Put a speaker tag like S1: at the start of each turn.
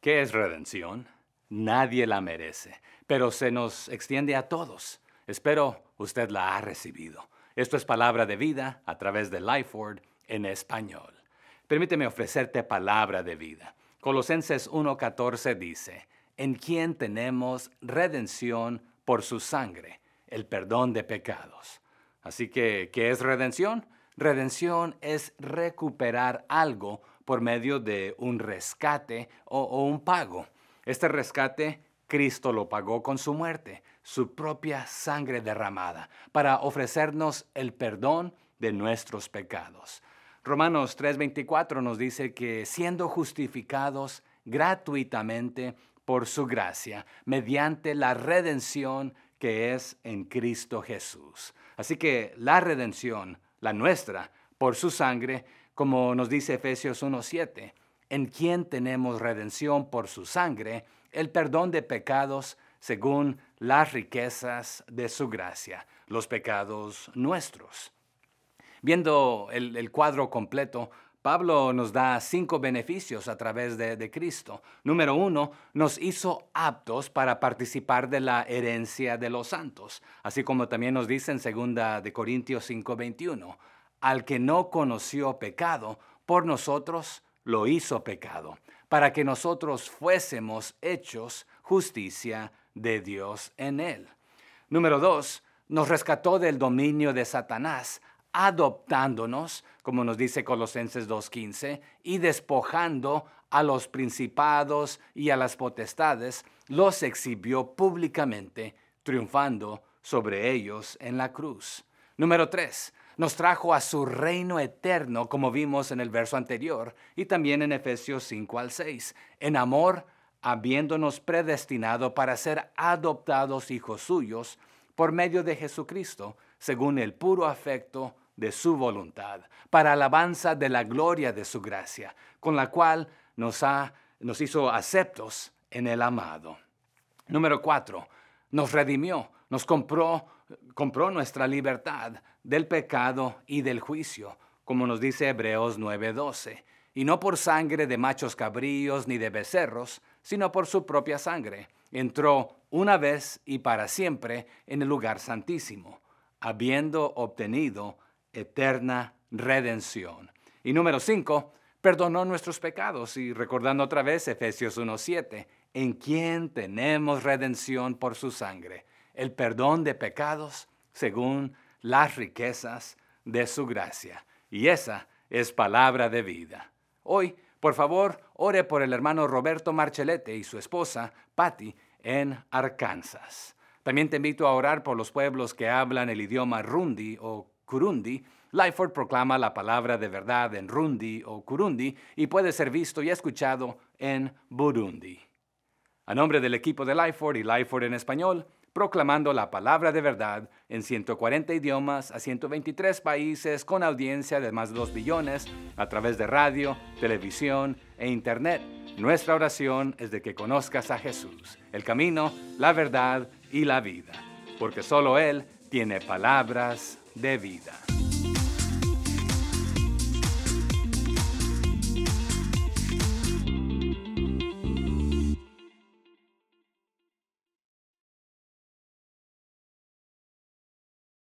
S1: ¿Qué es redención? Nadie la merece, pero se nos extiende a todos. Espero usted la ha recibido. Esto es palabra de vida a través de Lifeword en español. Permíteme ofrecerte palabra de vida. Colosenses 1:14 dice, en quien tenemos redención por su sangre, el perdón de pecados. Así que, ¿qué es redención? Redención es recuperar algo por medio de un rescate o un pago. Este rescate, Cristo lo pagó con su muerte, su propia sangre derramada, para ofrecernos el perdón de nuestros pecados. Romanos 3:24 nos dice que siendo justificados gratuitamente por su gracia, mediante la redención que es en Cristo Jesús. Así que la redención, la nuestra, por su sangre, como nos dice Efesios 1:7, en quien tenemos redención por su sangre, el perdón de pecados según las riquezas de su gracia, los pecados nuestros. Viendo el cuadro completo, Pablo nos da 5 beneficios a través de Cristo. Número 1, nos hizo aptos para participar de la herencia de los santos, así como también nos dice en 2 de Corintios 5:21, al que no conoció pecado, por nosotros lo hizo pecado, para que nosotros fuésemos hechos justicia de Dios en él. Número 2, nos rescató del dominio de Satanás, adoptándonos, como nos dice Colosenses 2:15, y despojando a los principados y a las potestades, los exhibió públicamente, triunfando sobre ellos en la cruz. Número 3, nos trajo a su reino eterno, como vimos en el verso anterior, y también en Efesios 5-6, en amor, habiéndonos predestinado para ser adoptados hijos suyos por medio de Jesucristo, según el puro afecto de su voluntad, para alabanza de la gloria de su gracia, con la cual nos hizo aceptos en el amado. Número 4, nos redimió, nos compró nuestra libertad del pecado y del juicio, como nos dice Hebreos 9:12, y no por sangre de machos cabríos ni de becerros, sino por su propia sangre. Entró una vez y para siempre en el lugar santísimo, habiendo obtenido eterna redención. Y número 5, perdonó nuestros pecados. Y recordando otra vez Efesios 1:7, en quien tenemos redención por su sangre, el perdón de pecados según las riquezas de su gracia. Y esa es palabra de vida. Hoy, por favor, ore por el hermano Roberto Marchelete y su esposa, Patty, en Arkansas. También te invito a orar por los pueblos que hablan el idioma Rundi o Kurundi. Lifeword proclama la palabra de verdad en Rundi o Kurundi y puede ser visto y escuchado en Burundi. A nombre del equipo de Lifeword y Lifeword en español, proclamando la palabra de verdad en 140 idiomas a 123 países con audiencia de más de 2 billones a través de radio, televisión e internet. Nuestra oración es de que conozcas a Jesús, el camino, la verdad y la vida, porque solo Él tiene palabras de vida.